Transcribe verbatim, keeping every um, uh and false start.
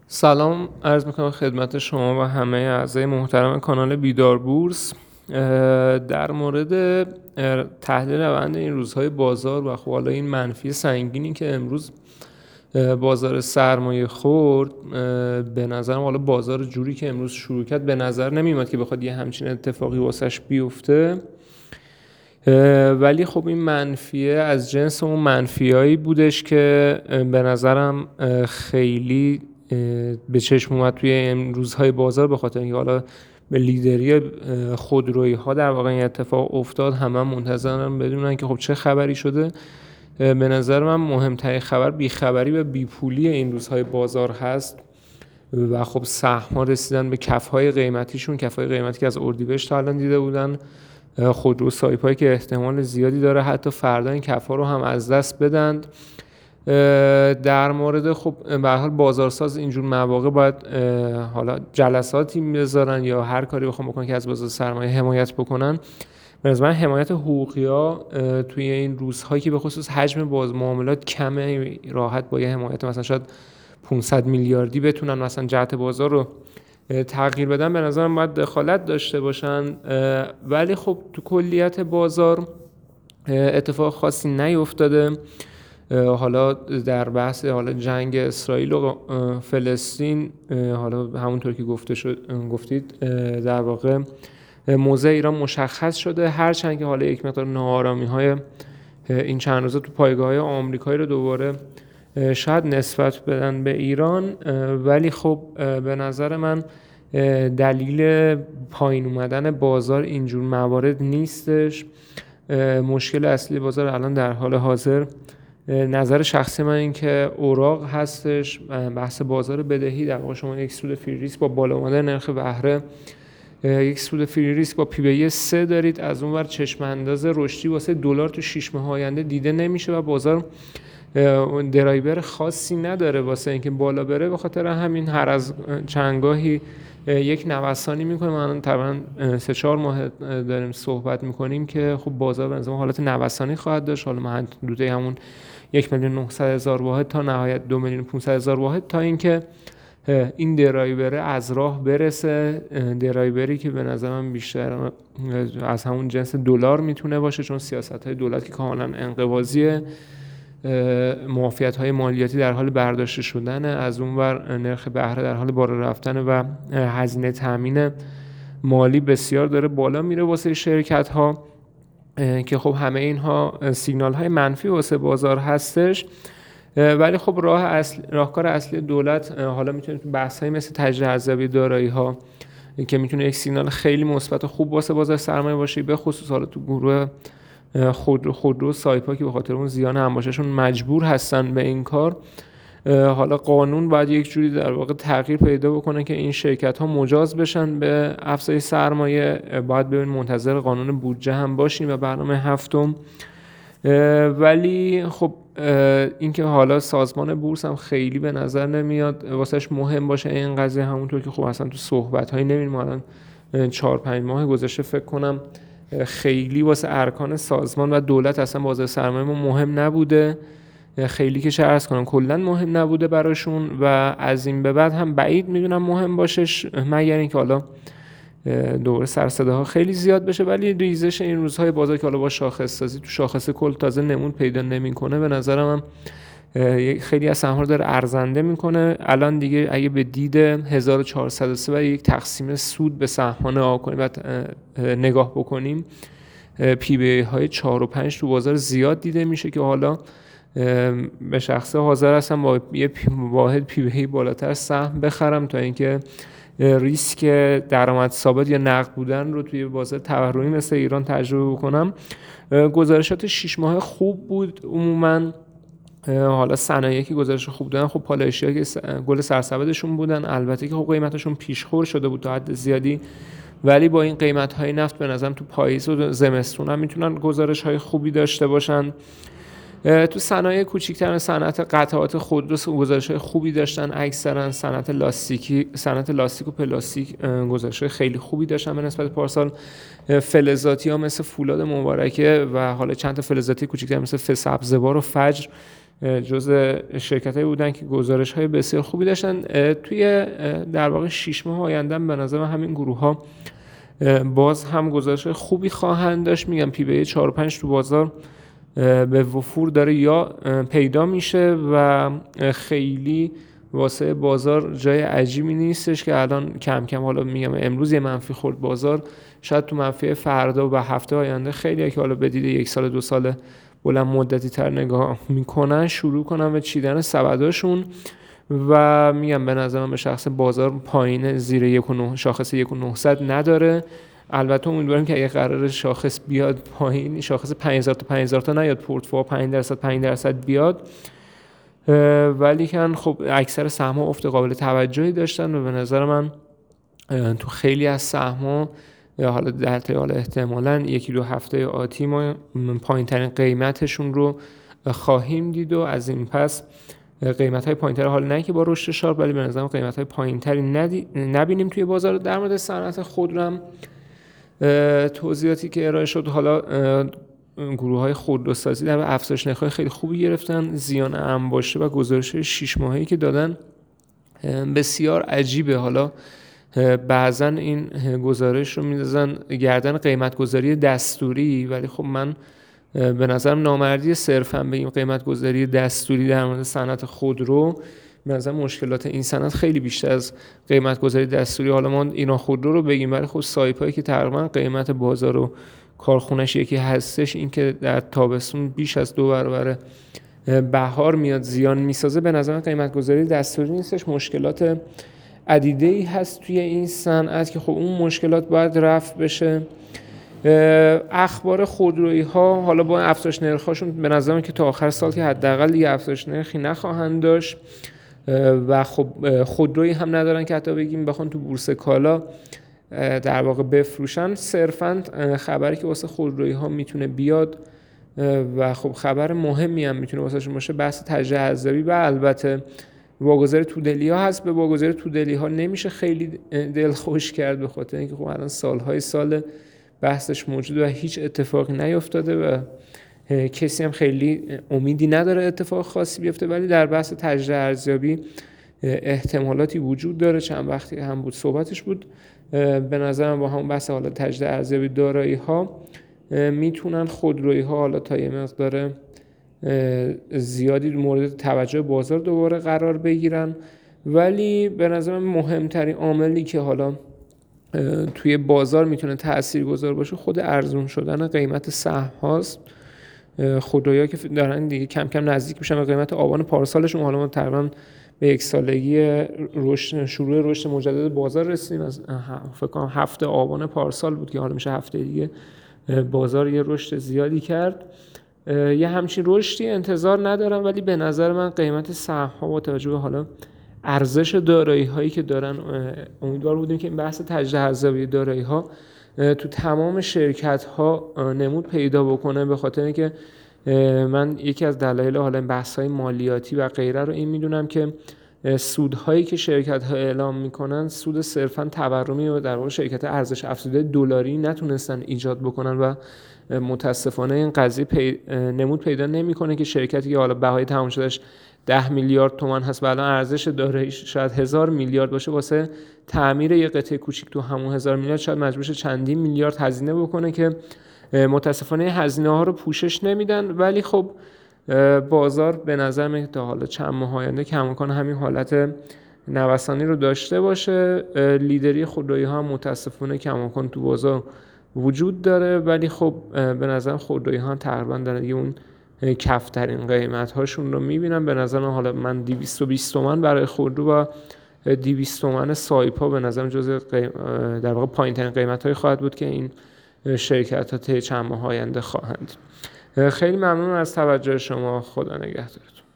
سلام عرض میکنم خدمت شما و همه اعضای محترم کانال بیدار بورس. در مورد تحلیل روند این روزهای بازار و خب حالا این منفی سنگینی که امروز بازار سرمایه خورد، به نظرم حالا بازار جوری که امروز شروع کرد به نظر نمیومد که بخواد یه همچین اتفاقی واسش بیفته، ولی خب این منفیه از جنس اون منفیایی بودش که به نظرم خیلی به چشم اومد توی این روزهای بازار، به خاطر اینکه حالا به لیدری خودرویی ها در واقع این اتفاق افتاد. همه منتظرن بدونن که خب چه خبری شده. به نظر من مهمترین خبر بیخبری و بیپولی این روزهای بازار هست و خب سهم ها رسیدن به کفهای قیمتیشون، کفهای قیمتی که از اردیبهشت تا الان دیده بودن. خودرو سایپایی که احتمال زیادی داره حتی فردا این کفها رو هم از دست بدند. در مورد خب به هر حال بازارساز اینجور مواقع باید حالا جلساتی بذارن یا هر کاری بخوام بکنن که از بازار سرمایه حمایت بکنن. به نظر من حمایت حقوقی‌ها توی این روزهایی که به خصوص حجم باز معاملات کمه، راحت با یه حمایت مثلا شاید پانصد میلیاردی بتونن مثلا جهت بازار رو تغییر بدن، به نظرم باید دخالت داشته باشن. ولی خب تو کلیت بازار اتفاق خاصی نیفتاده. حالا در بحث حالا جنگ اسرائیل و فلسطین، حالا همونطور که گفته شد گفتید در واقع موضع ایران مشخص شده، هرچند که حالا یک مقدار ناآرامی‌های این چند روزه تو پایگاه‌های آمریکایی رو دوباره شاید نسبت بدن به ایران، ولی خب به نظر من دلیل پایین اومدن بازار اینجور موارد نیستش. مشکل اصلی بازار الان در حال حاضر نظر شخصی من این که اوراق هستش. بحث بازار بدهی، در واقع شما یک سود فری ریسک با بالا اومدن نرخ بهره، یک سود فری ریسک با پی بی سه دارید، از اون ور چشم انداز رشدی واسه دلار تو شش ماه آینده دیده نمیشه و بازار درایور خاصی نداره واسه اینکه بالا بره. به خاطر همین هر از چندگاهی یک نوسانی میکنه. ما طبعا سه چهار ماه داریم صحبت میکنیم که خب بازار به نظر حالت نوسانی خواهد داشت. حالا ما حدوده همون یک میلیون و نهصد هزار واحد تا نهایت دو میلیون و پانصد هزار واحد، تا اینکه این درایوره از راه برسه. درایوری که به نظر من بیشتر از همون جنس دلار میتونه باشه، چون سیاست‌های دولت که کاملا انقباضیه، معافیت‌های مالیاتی در حال برداشته شدن، از اون ور نرخ بهره در حال بالا رفتن و هزینه تامین مالی بسیار داره بالا میره واسه شرکت‌ها، که خب همه اینها سیگنال‌های منفی واسه بازار هستش. ولی خب راه اصل راهکار اصلی دولت حالا میتونه تو بحث‌های مثل تجدید ارزیابی دارایی‌ها که میتونه یک سیگنال خیلی مثبت و خوب واسه بازار سرمایه باشه، به خصوص حالا تو گروه خود خودرو سایپا که به خاطر اون زیان انباشتشون مجبور هستن به این کار. حالا قانون باید یک جوری در واقع تغییر پیدا بکنه که این شرکت ها مجاز بشن به افزایش سرمایه. باید ببین منتظر قانون بودجه هم باشیم و برنامه هفتم. ولی خب اینکه حالا سازمان بورس هم خیلی به نظر نمیاد واسش مهم باشه این قضیه، همونطور که خب اصلا تو صحبت هایی نمیدیم. الان چهار پنج ماه گذشته فکر کنم خیلی واسه ارکان سازمان و دولت اصلا بازار سرمایه ما مهم نبوده، خیلی که چه عرض کنم کلا مهم نبوده براشون و از این به بعد هم بعید میدونم مهم باشش، مگر اینکه حالا دوباره سر صداها خیلی زیاد بشه. ولی ریزش این روزهای بازار که حالا با شاخص سازی تو شاخص کل تازه نمود پیدا نمیکنه، به نظرم هم خیلی از سهم‌ها رو داره ارزنده میکنه. الان دیگه اگه به دید هزار و چهارصد و سه و یک تقسیم سود به سهم‌ها نگاه کنیم و نگاه بکنیم، پی بی های چهار و پنج تو بازار زیاد دیده میشه که حالا به شخصه حاضر هستم با یه واحد پی بی بالاتر سهم بخرم تا اینکه ریسک درآمد ثابت یا نقد بودن رو توی بازار تورمی مثل ایران تجربه بکنم. گزارشات شش ماه خوب بود عموماً. حالا صنایعی که گزارش خوب دادن، خب پالایشی‌ها که گل سرسبدشون بودن، البته که خب قیمتشون پیشخور شده بود تا حد زیادی، ولی با این قیمت‌های نفت به نظرم تو پاییز و زمستون هم میتونن گزارش‌های خوبی داشته باشن. تو صنایع کوچیک‌تر، صنعت قطعات خودرو گزارش‌های خوبی داشتن، اکثرا صنعت لاستیکی صنعت لاستیک و پلاستیک گزارش‌های خیلی خوبی داشتن به نسبت پارسال. فلزاتی‌ها مثل فولاد مبارکه و حالا چند تا فلزاتی کوچیک‌تر مثل فسبزوار و فجر جزء شرکت‌هایی بودن که گزارش‌های بسیار خوبی داشتن. توی در واقع شش ماه آینده به نظر من همین گروه‌ها باز هم گزارش خوبی خواهند داشت. میگم پی بی چهار و پنج تو بازار به وفور داره یا پیدا میشه و خیلی واسه بازار جای عجیبی نیستش که الان کم کم، حالا میگم امروز یه منفی خورد بازار، شاید تو منفی فردا و هفته آینده خیلی که حالا به دید یک سال دو سال بلند مدتی تر نگاه میکنن شروع کنن به چیدن سبداشون و میگم به نظر من به شخص بازار پایین زیر یک و نه شاخص یک و نهصد نداره. البته امیدوارم که اگه قرار شاخص بیاد پایین، شاخص پنج هزار تا پنج هزار تا نیاد، پورتفولیو پنج درصد پنج درصد بیاد، ولی کن خب اکثر سهم‌ها افت قابل توجهی داشتن و به نظر من تو خیلی از سهم‌ها حالا در طی حالا احتمالاً یکی دو هفته آتی ما پایین‌ترین قیمتشون رو خواهیم دید و از این پس قیمت‌های پایین‌تر حالا نه که با رشد شارپ، ولی به نظر من قیمت‌های پایین‌تری نبینیم توی بازار. در مورد صنعت خودروام توضیحاتی که ارائه شد، حالا گروه‌های خودروسازی در افزایش نرخ‌های خیلی خوبی گرفتن، زیان انباشته و گزارش شش ماهه‌ای که دادن بسیار عجیبه. حالا بعضا این گزارش رو می‌ذارن گردن قیمت گذاری دستوری، ولی خب من به نظرم نامردی صرفاً بگیم قیمت گذاری دستوری در مورد صنعت خودرو. به نظر مشکلات این صنعت خیلی بیشتر از قیمت گذاری دستوری، حالا ما اینا خودرو رو بگیم، ولی خب سایپایی که تقریبا قیمت بازار و کارخونش یکی هستش، این که در تابستون بیش از دو برابر بهار میاد زیان میسازه، به نظر قیمت گذاری دستوری نیستش. مشکلات عدیده‌ای هست توی این صنعت که خب اون مشکلات باید رفع بشه. اخبار خودرویی ها حالا با افزایش نرخ‌هاشون به نظرم که تا آخر سال که حداقل دیگه افزایش نرخی نخواهند داشت و خب خودرویی هم ندارن که حتی بگیم بخوان تو بورس کالا در واقع بفروشن. صرفاً خبری که واسه خودرویی ها میتونه بیاد و خب خبر مهمی هم میتونه واسهشون باشه بحث تجدید ارزیابی و البته واگذاری تودلی ها هست. به واگذاری تودلی ها نمیشه خیلی دل خوش کرد به خاطر اینکه خب الان سالهای سال بحثش موجوده و هیچ اتفاقی نیفتاده و کسی هم خیلی امیدی نداره اتفاق خاصی بیفته، ولی در بحث تجدید ارزیابی احتمالاتی وجود داره. چند وقتی هم بود صحبتش بود، به نظرم با همون بحث حالا تجدید ارزیابی دارایی ها میتونن خودرویی ها حالا تا یه مقدار زیادی مورد توجه بازار دوباره قرار بگیرن. ولی به نظر من مهمترین عاملی که حالا توی بازار میتونه تاثیرگذار باشه خود ارزون شدن قیمت سهم هاست. خودرویی‌ها که دارن دیگه کم کم نزدیک میشن به قیمت آبان پارسالشون، حالا ما تقریبا به یک سالگی رشد شروع رشد مجدد بازار رسیدیم. از فکر کنم هفته آبان پارسال بود که حالا میشه هفته دیگه بازار یه رشد زیادی کرد. یه همچین رشدی انتظار ندارم، ولی به نظر من قیمت سهم ها با توجه به حالا ارزش دارایی هایی که دارن، امیدوار بودیم که این بحث تجدید ارزیابی دارایی ها تو تمام شرکت ها نمود پیدا بکنه، به خاطر اینکه من یکی از دلایل حالا این بحث های مالیاتی و غیره رو این میدونم که سودهایی که شرکت ها اعلام میکنن سود صرفا تورمی و در واقع شرکت ارزش افزوده دلاری نتونستن ایجاد بکنن و متاسفانه این قضیه پی... نمود پیدا نمیکنه که شرکتی که حالا بهای تمام شدهش ده میلیارد تومان هست و الان ارزش داراییش شاید هزار میلیارد باشه، واسه تعمیر یه قطعه کوچیک تو همون هزار میلیارد شاید مجبور شه چندین میلیارد هزینه بکنه که متاسفانه هزینه ها رو پوشش نمیدن. ولی خب بازار به نظر میاد تا حالا چند ماه آینده کماکان همین حالت نوسانی رو داشته باشه. لیدری خودرویی ها متاسفانه کماکان تو بازار وجود داره، ولی خب به نظر خودرویی ها تقریبا دارن دیگه اون کفترین قیمت هاشون رو میبینم. به نظر من حالا من دویست و بیست تومن برای خودرو و دویست تومن سایپا به نظرم جزء قیم... در واقع پایین ترین قیمت های خواهد بود که این شرکت ها طی چند ماه آینده خواهند. خیلی ممنون از توجه شما. خدا نگهدارتون.